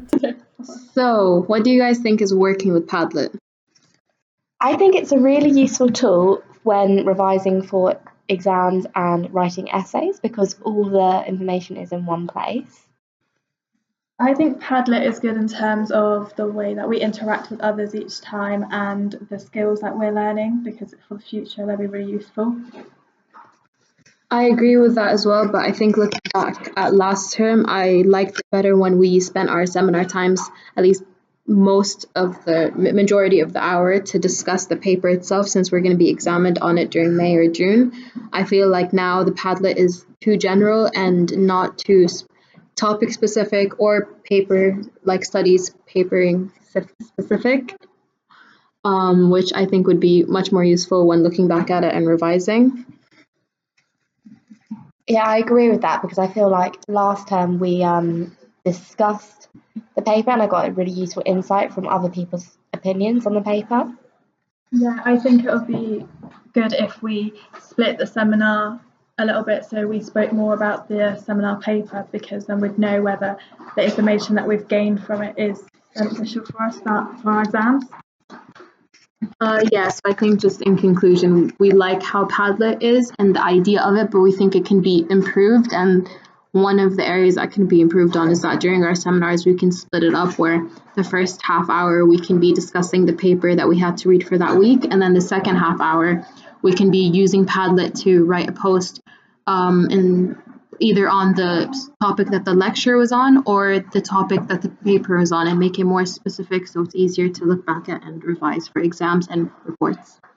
So, what do you guys think is working with Padlet? I think it's a really useful tool when revising for exams and writing essays because all the information is in one place. I think Padlet is good in terms of the way that we interact with others each time and the skills that we're learning, because for the future they'll be really useful. I agree with that as well, but I think looking back at last term, I liked it better when we spent our seminar times, at least most of the majority of the hour, to discuss the paper itself, since we're going to be examined on it during May or June. I feel like now the Padlet is too general and not too topic specific or paper, like studies papering specific, which I think would be much more useful when looking back at it and revising. Yeah, I agree with that because I feel like last term we discussed the paper and I got a really useful insight from other people's opinions on the paper. Yeah, I think it would be good if we split the seminar a little bit so we spoke more about the seminar paper, because then we'd know whether the information that we've gained from it is beneficial for us for our exams. Yes, I think just in conclusion, we like how Padlet is and the idea of it, but we think it can be improved. And one of the areas that can be improved on is that during our seminars, we can split it up where the first half hour we can be discussing the paper that we had to read for that week. And then the second half hour, we can be using Padlet to write a post in either on the topic that the lecture was on or the topic that the paper was on, and make it more specific so it's easier to look back at and revise for exams and reports.